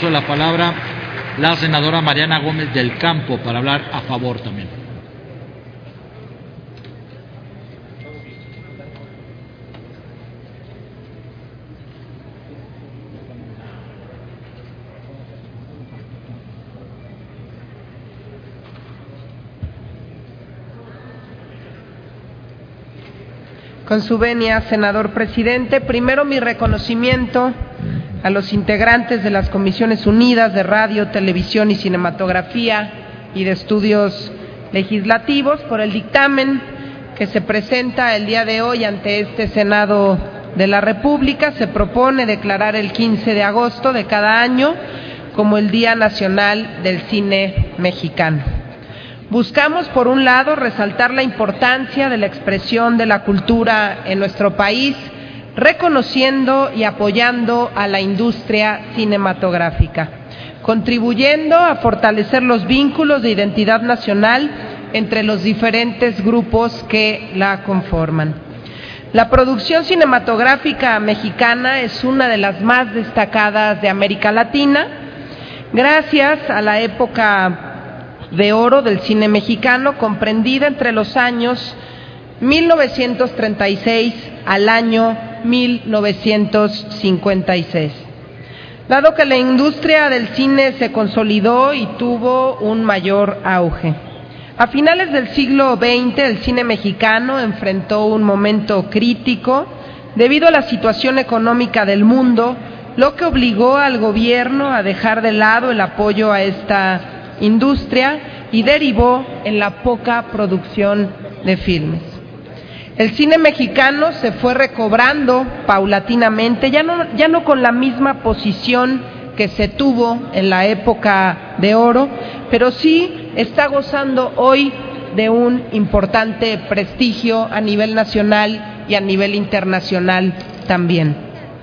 uso de la palabra la senadora Mariana Gómez del Campo para hablar a favor también. Con su venia, senador presidente, primero mi reconocimiento a los integrantes de las Comisiones Unidas de Radio, Televisión y Cinematografía y de Estudios Legislativos por el dictamen que se presenta el día de hoy ante este Senado de la República. Se propone declarar el 15 de agosto de cada año como el Día Nacional del Cine Mexicano. Buscamos, por un lado, resaltar la importancia de la expresión de la cultura en nuestro país, reconociendo y apoyando a la industria cinematográfica, contribuyendo a fortalecer los vínculos de identidad nacional entre los diferentes grupos que la conforman. La producción cinematográfica mexicana es una de las más destacadas de América Latina, gracias a la época de oro del cine mexicano, comprendida entre los años 1936 al año 1956. Dado que la industria del cine se consolidó y tuvo un mayor auge. A finales del siglo XX, el cine mexicano enfrentó un momento crítico debido a la situación económica del mundo, lo que obligó al gobierno a dejar de lado el apoyo a esta industria y derivó en la poca producción de filmes. El cine mexicano se fue recobrando paulatinamente, ya no con la misma posición que se tuvo en la época de oro, pero sí está gozando hoy de un importante prestigio a nivel nacional y a nivel internacional también.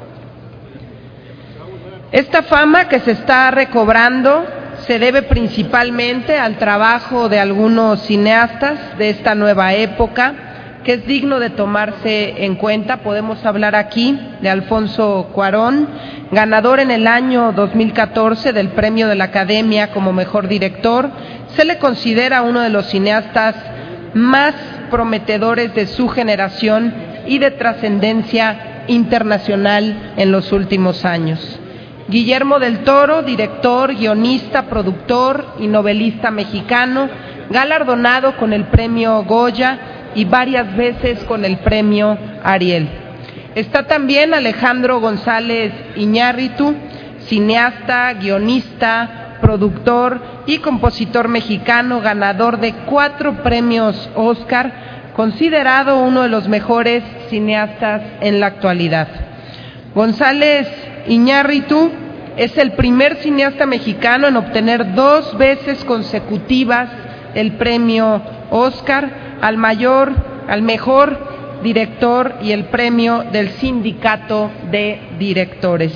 Esta fama que se está recobrando se debe principalmente al trabajo de algunos cineastas de esta nueva época, que es digno de tomarse en cuenta. Podemos hablar aquí de Alfonso Cuarón, ganador en el año 2014 del Premio de la Academia como Mejor Director. Se le considera uno de los cineastas más prometedores de su generación y de trascendencia internacional en los últimos años. Guillermo del Toro, director, guionista, productor y novelista mexicano, galardonado con el Premio Goya y varias veces con el Premio Ariel. Está también Alejandro González Iñárritu, cineasta, guionista, productor y compositor mexicano, ganador de 4 premios Oscar, considerado uno de los mejores cineastas en la actualidad. González Iñárritu es el primer cineasta mexicano en obtener 2 veces consecutivas el premio Oscar al mejor director y el premio del Sindicato de Directores.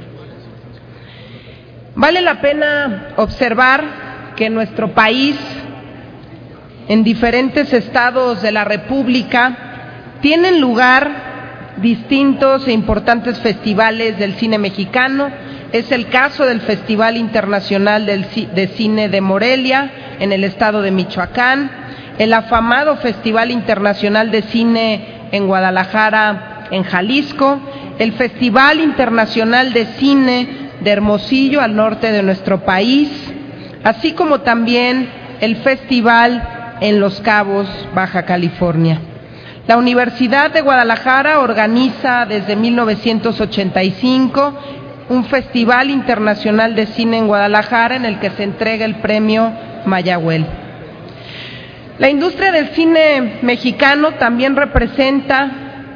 Vale la pena observar que en nuestro país, en diferentes estados de la República, tienen lugar distintos e importantes festivales del cine mexicano. Es el caso del Festival Internacional de Cine de Morelia, en el estado de Michoacán, el afamado Festival Internacional de Cine en Guadalajara, en Jalisco, el Festival Internacional de Cine de Hermosillo, al norte de nuestro país, así como también el Festival en Los Cabos, Baja California. La Universidad de Guadalajara organiza desde 1985 un Festival Internacional de Cine en Guadalajara, en el que se entrega el premio Mayagüel. La industria del cine mexicano también representa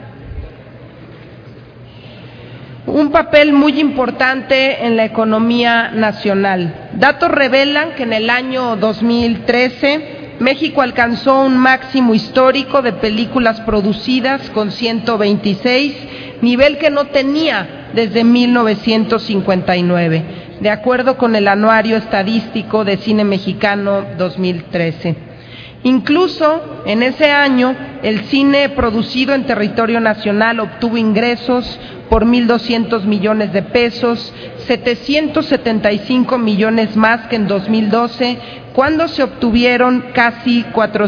un papel muy importante en la economía nacional. Datos revelan que en el año 2013 México alcanzó un máximo histórico de películas producidas con 126, nivel que no tenía desde 1959, de acuerdo con el Anuario Estadístico de Cine Mexicano 2013. Incluso en ese año, el cine producido en territorio nacional obtuvo ingresos por 1.200 millones de pesos, 775 millones más que en 2012, cuando se obtuvieron casi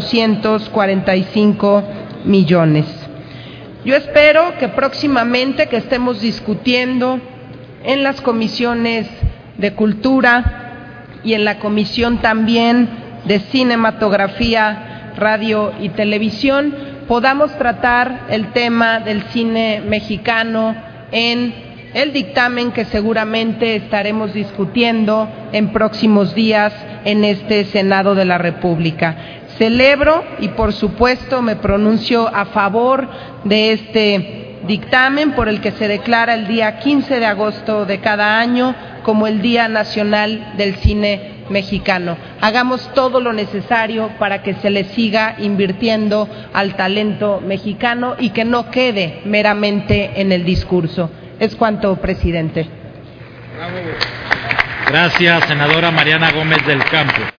445 millones. Yo espero que próximamente que estemos discutiendo en las comisiones de Cultura y en la comisión también de Cinematografía, Radio y Televisión, podamos tratar el tema del cine mexicano en el dictamen que seguramente estaremos discutiendo en próximos días en este Senado de la República. Celebro y por supuesto me pronuncio a favor de este dictamen por el que se declara el día 15 de agosto de cada año como el Día Nacional del Cine Mexicano. Hagamos todo lo necesario para que se le siga invirtiendo al talento mexicano y que no quede meramente en el discurso. Es cuanto, presidente. Gracias, senadora Mariana Gómez del Campo.